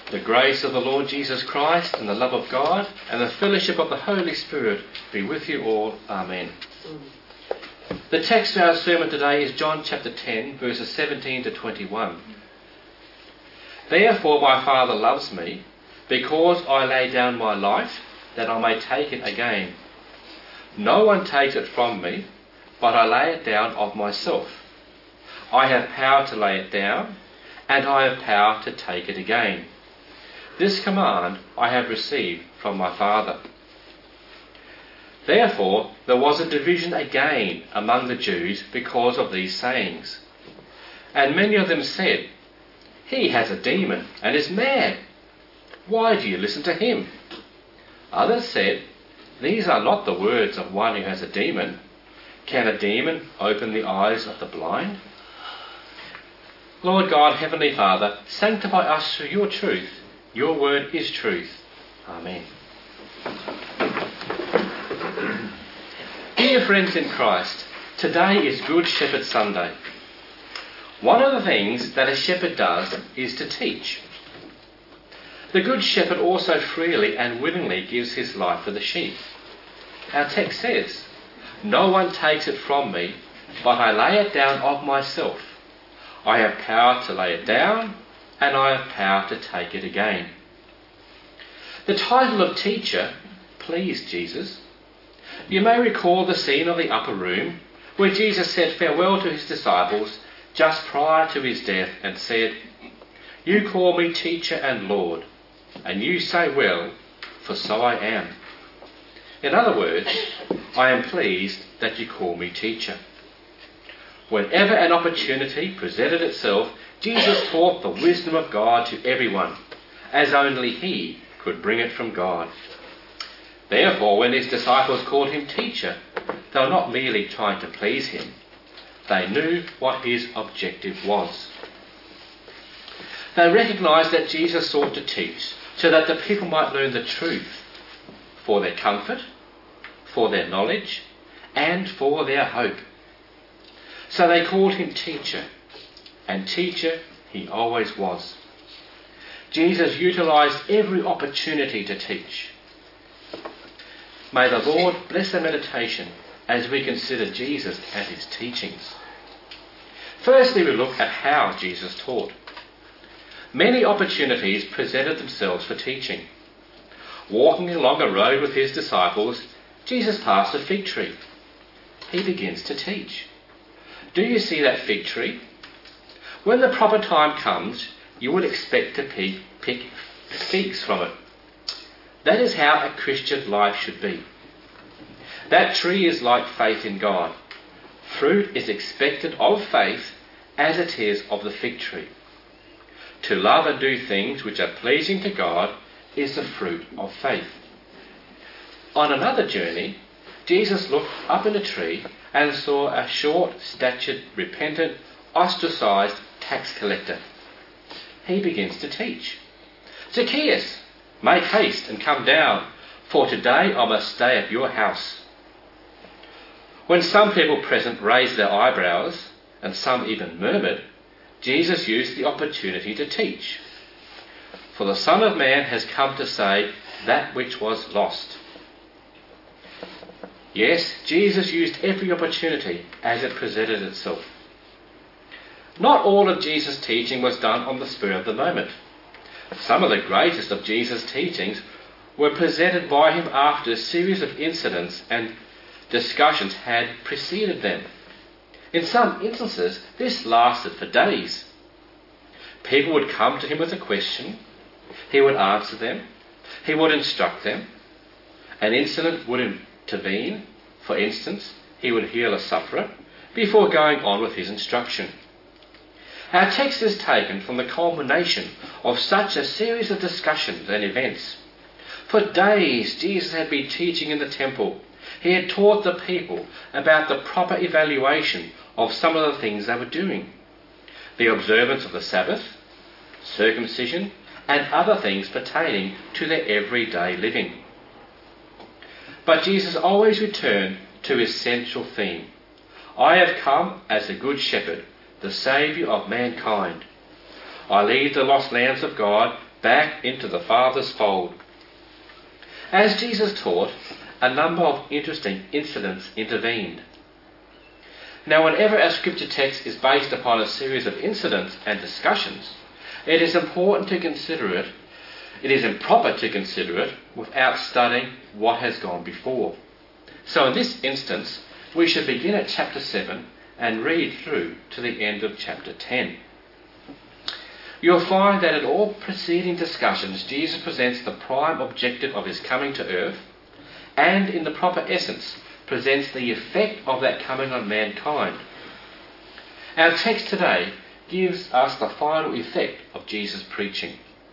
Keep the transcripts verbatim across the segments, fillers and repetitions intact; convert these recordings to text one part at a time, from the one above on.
The grace of the Lord Jesus Christ and the love of God and the fellowship of the Holy Spirit be with you all. Amen. The text for our sermon today is John chapter ten, verses seventeen to twenty-one. Therefore my Father loves me, because I lay down my life, that I may take it again. No one takes it from me, but I lay it down of myself. I have power to lay it down, and I have power to take it again. This command I have received from my Father. Therefore there was a division again among the Jews because of these sayings. And many of them said, "He has a demon and is mad. Why do you listen to him?" Others said, "These are not the words of one who has a demon. Can a demon open the eyes of the blind?" Lord God, Heavenly Father, sanctify us through your truth. Your word is truth. Amen. Dear friends in Christ, today is Good Shepherd Sunday. One of the things that a shepherd does is to teach. The Good Shepherd also freely and willingly gives his life for the sheep. Our text says, "No one takes it from me, but I lay it down of myself. I have power to lay it down, and I have power to take it again." The title of teacher pleased Jesus. You may recall the scene of the upper room where Jesus said farewell to his disciples just prior to his death and said, "You call me teacher and Lord, and you say well, for so I am." In other words, I am pleased that you call me teacher. Whenever an opportunity presented itself, Jesus taught the wisdom of God to everyone, as only he could bring it from God. Therefore, when his disciples called him teacher, they were not merely trying to please him. They knew what his objective was. They recognised that Jesus sought to teach so that the people might learn the truth for their comfort, for their knowledge, and for their hope. So they called him teacher, and teacher he always was. Jesus utilised every opportunity to teach. May the Lord bless our meditation as we consider Jesus and his teachings. Firstly, we look at how Jesus taught. Many opportunities presented themselves for teaching. Walking along a road with his disciples, Jesus passed a fig tree. He begins to teach. Do you see that fig tree? When the proper time comes, you would expect to pick, pick figs from it. That is how a Christian life should be. That tree is like faith in God. Fruit is expected of faith as it is of the fig tree. To love and do things which are pleasing to God is the fruit of faith. On another journey, Jesus looked up in a tree and saw a short-statured, repentant, ostracised tax collector. He begins to teach. "Zacchaeus, make haste and come down, for today I must stay at your house." When some people present raised their eyebrows, and some even murmured, Jesus used the opportunity to teach. For the Son of Man has come to save that which was lost. Yes, Jesus used every opportunity as it presented itself. Not all of Jesus' teaching was done on the spur of the moment. Some of the greatest of Jesus' teachings were presented by him after a series of incidents and discussions had preceded them. In some instances, this lasted for days. People would come to him with a question. He would answer them. He would instruct them. An incident would intervene. For instance, he would heal a sufferer before going on with his instruction. Our text is taken from the culmination of such a series of discussions and events. For days, Jesus had been teaching in the temple. He had taught the people about the proper evaluation of some of the things they were doing. The observance of the Sabbath, circumcision, and other things pertaining to their everyday living. But Jesus always returned to his central theme. I have come as a good shepherd, the Saviour of mankind. I lead the lost lambs of God back into the Father's fold. As Jesus taught, a number of interesting incidents intervened. Now, whenever a scripture text is based upon a series of incidents and discussions, it is important to consider it, it is improper to consider it without studying what has gone before. So in this instance, we should begin at chapter seven and read through to the end of chapter ten. You'll find that in all preceding discussions, Jesus presents the prime objective of his coming to earth, and in the proper essence, presents the effect of that coming on mankind. Our text today gives us the final effect of Jesus' preaching.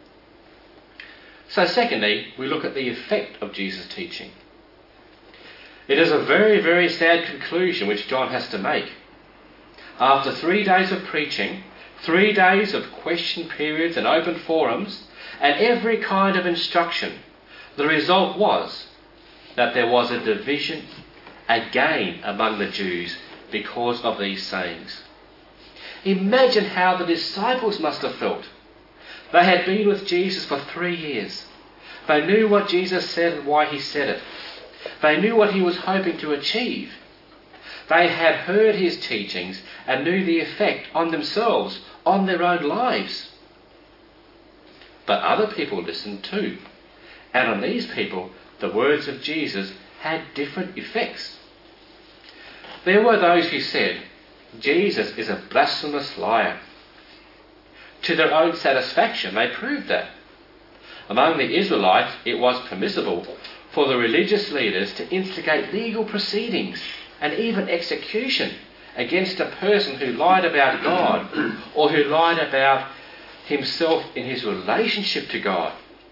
So secondly, we look at the effect of Jesus' teaching. It is a very, very sad conclusion which John has to make. After three days of preaching, three days of question periods and open forums, and every kind of instruction, the result was that there was a division again among the Jews because of these sayings. Imagine how the disciples must have felt. They had been with Jesus for three years. They knew what Jesus said and why he said it. They knew what he was hoping to achieve. They had heard his teachings and knew the effect on themselves, on their own lives. But other people listened too. And on these people, the words of Jesus had different effects. There were those who said, Jesus is a blasphemous liar. To their own satisfaction, they proved that. Among the Israelites, it was permissible for the religious leaders to instigate legal proceedings and even execution against a person who lied about God or who lied about himself in his relationship to God.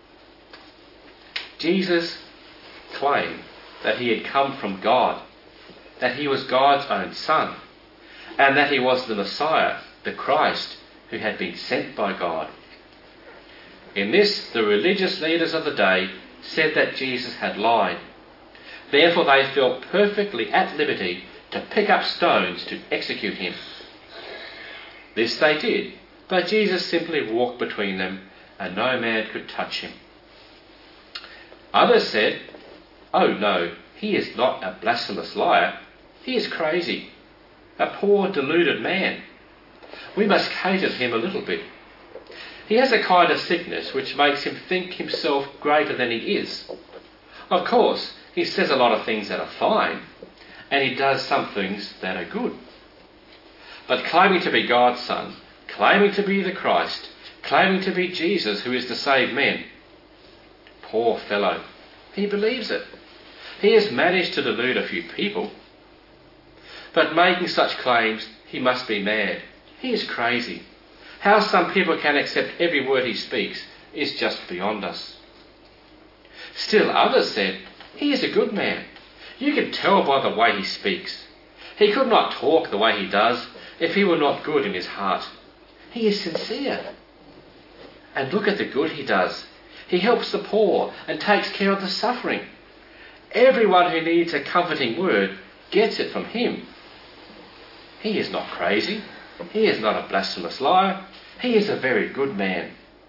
Jesus claimed that he had come from God, that he was God's own son, and that he was the Messiah, the Christ, who had been sent by God. In this, the religious leaders of the day said that Jesus had lied. Therefore they felt perfectly at liberty to pick up stones to execute him. This they did, but Jesus simply walked between them, and no man could touch him. Others said, "Oh no, he is not a blasphemous liar. He is crazy, a poor deluded man. We must cater to him a little bit. He has a kind of sickness which makes him think himself greater than he is. Of course, he says a lot of things that are fine, and he does some things that are good. But claiming to be God's son, claiming to be the Christ, claiming to be Jesus who is to save men, poor fellow, he believes it. He has managed to delude a few people. But making such claims, he must be mad. He is crazy. How some people can accept every word he speaks is just beyond us." Still others said, "He is a good man. You can tell by the way he speaks. He could not talk the way he does if he were not good in his heart. He is sincere. And look at the good he does. He helps the poor and takes care of the suffering. Everyone who needs a comforting word gets it from him. He is not crazy. He is not a blasphemous liar. He is a very good man."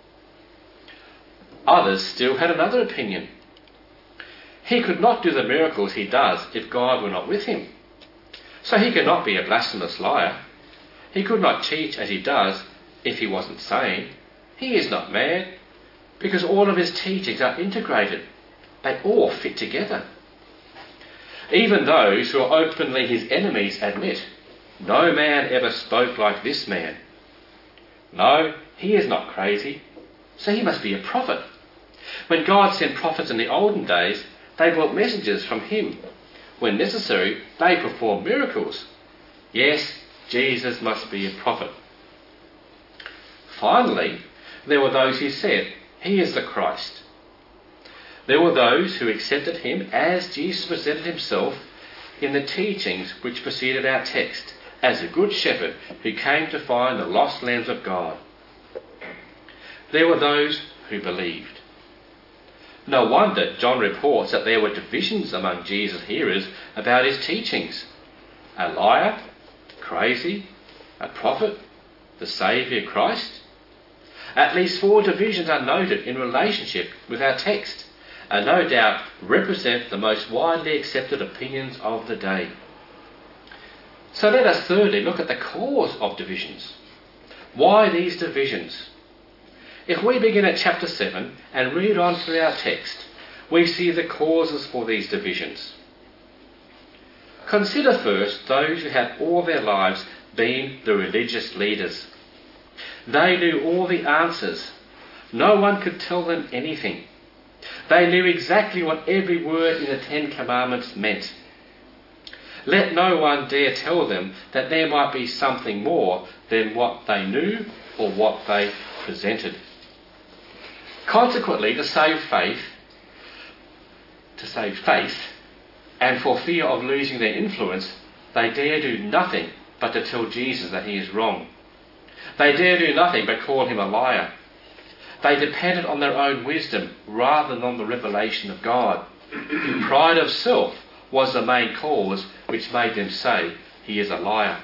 Others still had another opinion. He could not do the miracles he does if God were not with him. So he could not be a blasphemous liar. He could not teach as he does if he wasn't sane. He is not mad, because all of his teachings are integrated. They all fit together. Even those who are openly his enemies admit, "No man ever spoke like this man. No, he is not crazy, so he must be a prophet. When God sent prophets in the olden days, they brought messages from him. When necessary, they performed miracles. Yes, Jesus must be a prophet." Finally, there were those who said, "He is the Christ." There were those who accepted him as Jesus presented himself in the teachings which preceded our text, as a good shepherd who came to find the lost lambs of God. There were those who believed. No wonder John reports that there were divisions among Jesus' hearers about his teachings. A liar, crazy, a prophet, the Saviour Christ. At least four divisions are noted in relationship with our text, and no doubt represent the most widely accepted opinions of the day. So let us thirdly look at the cause of divisions. Why these divisions? If we begin at chapter seven and read on through our text, we see the causes for these divisions. Consider first those who had all their lives been the religious leaders. They knew all the answers. No one could tell them anything. They knew exactly what every word in the Ten Commandments meant. Let no one dare tell them that there might be something more than what they knew or what they presented. Consequently, to save faith, to save faith, and for fear of losing their influence, they dare do nothing but to tell Jesus that he is wrong. They dare do nothing but call him a liar. They depended on their own wisdom rather than on the revelation of God. Pride of self was the main cause which made them say he is a liar.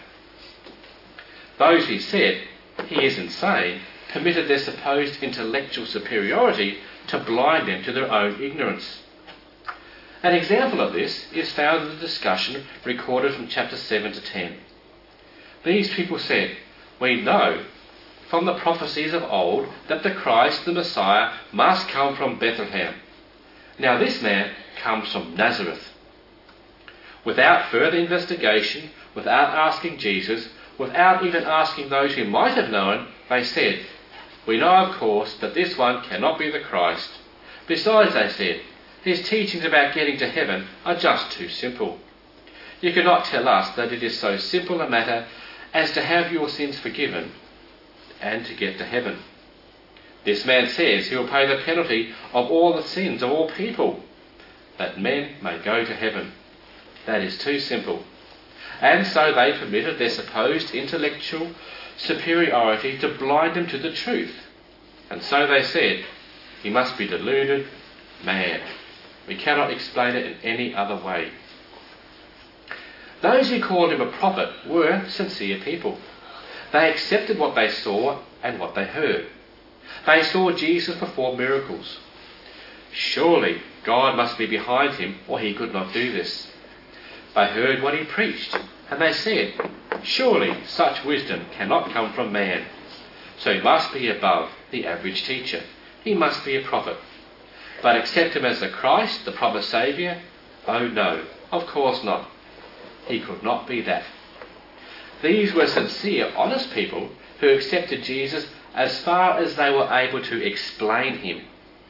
Those who said he is insane permitted their supposed intellectual superiority to blind them to their own ignorance. An example of this is found in the discussion recorded from chapter seven to ten. These people said, "We know from the prophecies of old that the Christ, the Messiah, must come from Bethlehem. Now this man comes from Nazareth." Without further investigation, without asking Jesus, without even asking those who might have known, they said, "We know of course that this one cannot be the Christ. Besides," they said, "his teachings about getting to heaven are just too simple. You cannot tell us that it is so simple a matter as to have your sins forgiven and to get to heaven. This man says he will pay the penalty of all the sins of all people, that men may go to heaven. That is too simple." And so they permitted their supposed intellectual superiority to blind them to the truth. And so they said, "He must be deluded, mad. We cannot explain it in any other way." Those who called him a prophet were sincere people. They accepted what they saw and what they heard. They saw Jesus perform miracles. Surely God must be behind him, or he could not do this. They heard what he preached, and they said, "Surely such wisdom cannot come from man. So he must be above the average teacher. He must be a prophet. But accept him as the Christ, the promised Saviour? Oh no, of course not. He could not be that." These were sincere, honest people who accepted Jesus as far as they were able to explain him.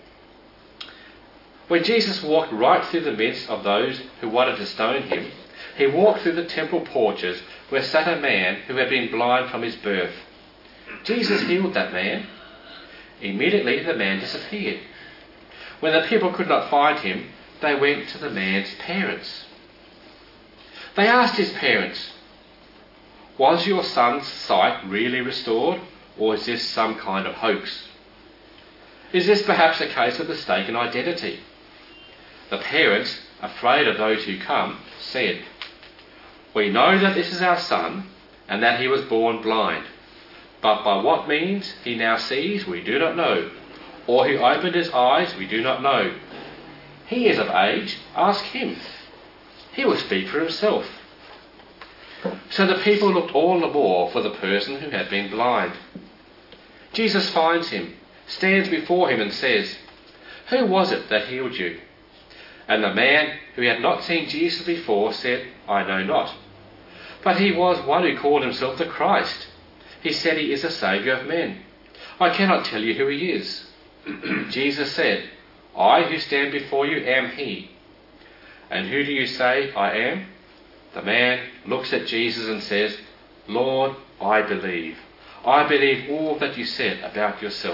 When Jesus walked right through the midst of those who wanted to stone him, he walked through the temple porches where sat a man who had been blind from his birth. Jesus healed that man. Immediately the man disappeared. When the people could not find him, they went to the man's parents. They asked his parents, "Was your son's sight really restored, or is this some kind of hoax? Is this perhaps a case of mistaken identity?" The parents, afraid of those who come, said, "We know that this is our son, and that he was born blind. But by what means he now sees, we do not know, or who opened his eyes, we do not know. He is of age, ask him. He will speak for himself." So the people looked all the more for the person who had been blind. Jesus finds him, stands before him and says, "Who was it that healed you?" And the man who had not seen Jesus before said, "I know not." But he was one who called himself the Christ. He said he is the Saviour of men. "I cannot tell you who he is." Jesus said, "I who stand before you am he." "And who do you say I am?" The man looks at Jesus and says, "Lord, I believe. I believe all that you said about yourself."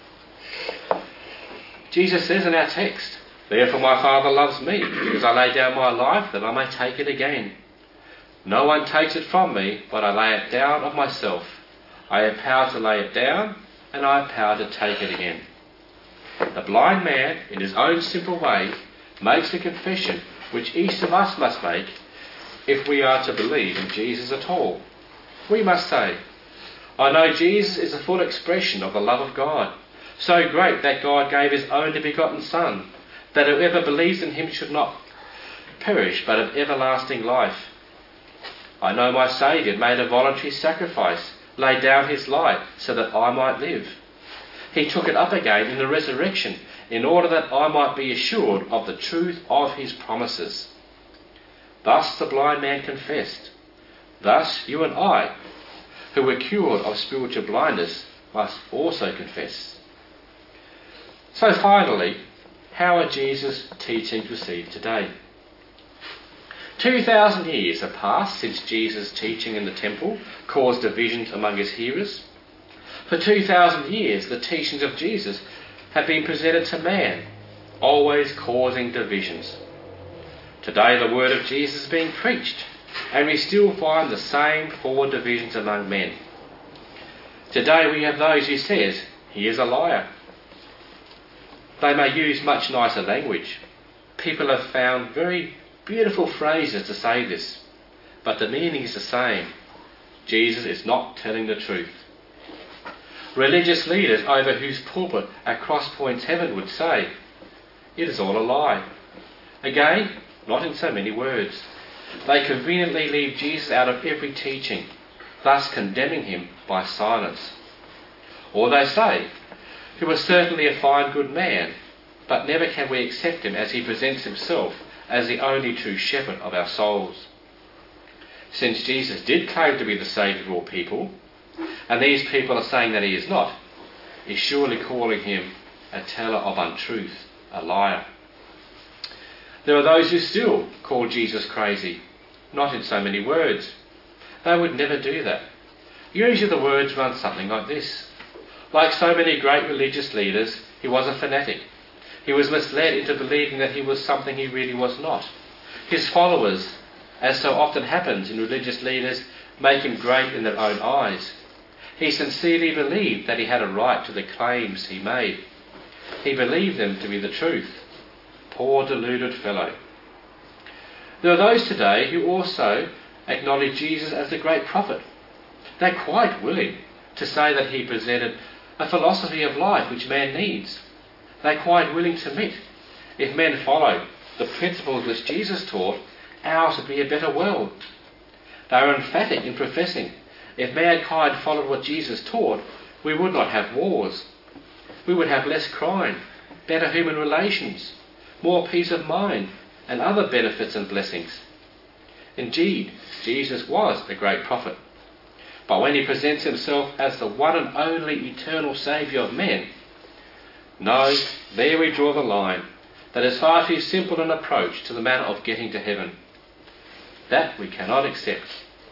Jesus says in our text, "Therefore my Father loves me, because I lay down my life that I may take it again. No one takes it from me, but I lay it down of myself. I have power to lay it down, and I have power to take it again." The blind man, in his own simple way, makes a confession which each of us must make if we are to believe in Jesus at all. We must say, I know Jesus is a full expression of the love of God, so great that God gave his only begotten Son, that whoever believes in him should not perish but have everlasting life. I know my Saviour made a voluntary sacrifice, laid down his life so that I might live. He took it up again in the resurrection in order that I might be assured of the truth of his promises. Thus the blind man confessed. Thus you and I, who were cured of spiritual blindness, must also confess. So finally, how are Jesus' teachings received today? Two thousand years have passed since Jesus' teaching in the temple caused divisions among his hearers. For two thousand years, the teachings of Jesus have been presented to man, always causing divisions. Today the word of Jesus is being preached, and we still find the same four divisions among men. Today we have those who says, he is a liar. They may use much nicer language. People have found very beautiful phrases to say this, but the meaning is the same. Jesus is not telling the truth. Religious leaders over whose pulpit at Cross Points Heaven would say, it is all a lie. Again, not in so many words. They conveniently leave Jesus out of every teaching, thus condemning him by silence. Or they say, he was certainly a fine good man, but never can we accept him as he presents himself as the only true shepherd of our souls. Since Jesus did claim to be the Saviour of all people, and these people are saying that he is not, is surely calling him a teller of untruth, a liar. There are those who still call Jesus crazy, not in so many words. They would never do that. Usually the words run something like this. Like so many great religious leaders, he was a fanatic. He was misled into believing that he was something he really was not. His followers, as so often happens in religious leaders, make him great in their own eyes. He sincerely believed that he had a right to the claims he made. He believed them to be the truth. Poor deluded fellow. There are those today who also acknowledge Jesus as the great prophet. They're quite willing to say that he presented a philosophy of life which man needs. They're quite willing to admit, if men follow the principles which Jesus taught, ours would be a better world. They are emphatic in professing, if mankind followed what Jesus taught, we would not have wars. We would have less crime, better human relations, more peace of mind, and other benefits and blessings. Indeed, Jesus was a great prophet. But when he presents himself as the one and only eternal Saviour of men, no, there we draw the line. That is far too simple an approach to the matter of getting to heaven. That we cannot accept.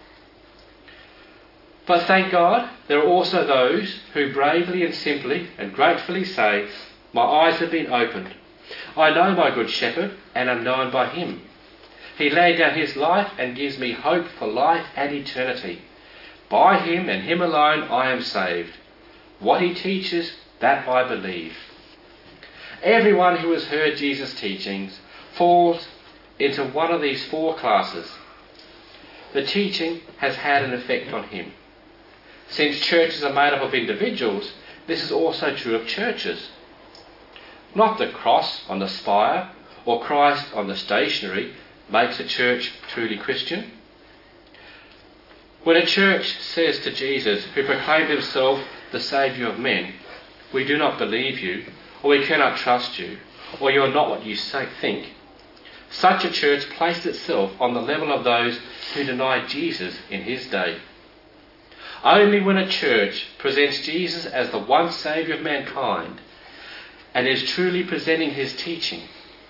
But thank God, there are also those who bravely and simply and gratefully say, my eyes have been opened. I know my good shepherd and am known by him. He laid down his life and gives me hope for life and eternity. By him and him alone I am saved. What he teaches, that I believe. Everyone who has heard Jesus' teachings falls into one of these four classes. The teaching has had an effect on him. Since churches are made up of individuals, this is also true of churches. Not the cross on the spire or Christ on the stationery makes a church truly Christian. When a church says to Jesus, who proclaimed himself the Saviour of men, we do not believe you, or we cannot trust you, or you are not what you say, think, such a church placed itself on the level of those who denied Jesus in his day. Only when a church presents Jesus as the one Saviour of mankind and is truly presenting his teaching,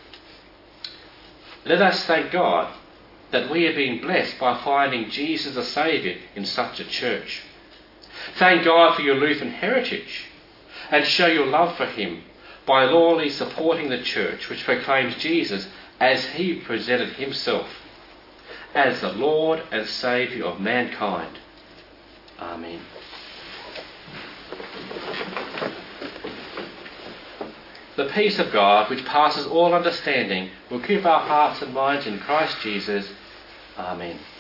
let us thank God that we have been blessed by finding Jesus a Saviour in such a church. Thank God for your Lutheran heritage and show your love for him by loyally supporting the church which proclaims Jesus as he presented himself, as the Lord and Saviour of mankind. Amen. The peace of God, which passes all understanding, will keep our hearts and minds in Christ Jesus. Amen.